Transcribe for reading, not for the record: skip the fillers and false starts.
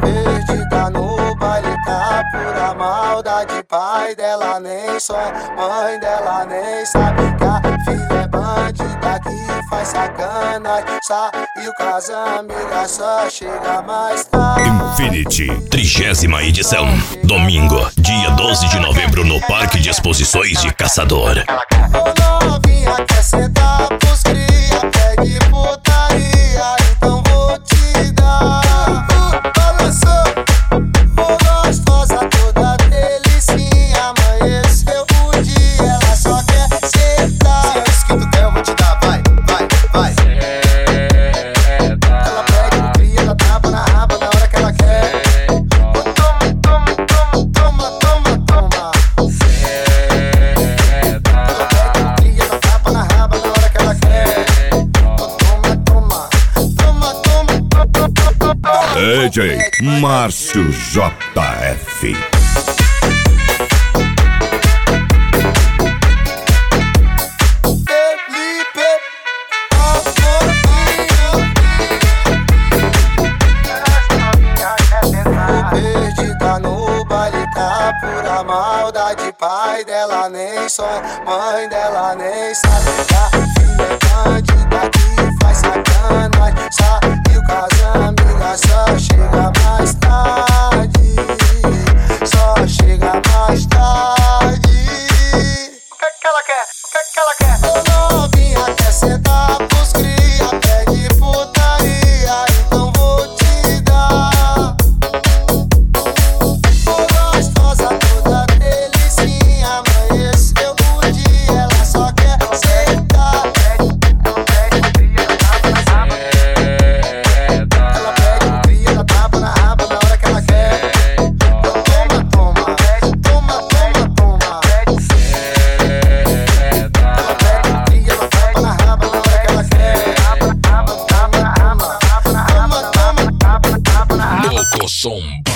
Perdida no baile, tá pura maldade. Pai dela nem sonha, mãe dela nem sabe que a filha é bandida que faz sacanagem. Saiu com as amigas, só chega mais tarde. Infinity, 30ª edição. Domingo, dia 12 de novembro, no Parque de Exposições de Caçador. Ô novinha, quer sentar pros cria, pede putaria, então vou te dar. Balançou, ô gostosa, toda delicinha. Amanheceu o dia, ela só quer sentar. Se é isso que tu quer, eu vou te dar, vai, vai, vai. Ela pede no cria, ela tapa na raba na hora que ela quer. Toma, toma, toma, toma, toma, toma. DJ Márcio JF. Perdida no baile, tá pura maldade. Pai dela nem sonha, mãe dela nem sabe que a filha é bandida que faz sacanagem. Saiu com as amigas, só chega mais tarde. Só chega mais tarde. O que é que ela quer? O que é que ela quer? Ô novinha, quer sentar pros cria, pede putaria, então vou te dar. Ô gostosa, toda delicinha. Amanheceu o dia, ela só quer sentar. Ela pede no cria, ela tapa na raba na hora que ela quer. Toma, toma, toma, toma, toma. Ela pede no cria, ela tapa na raba na hora que ela quer. Toma, toma, toma, toma, toma, toma, toma, toma. Loco Som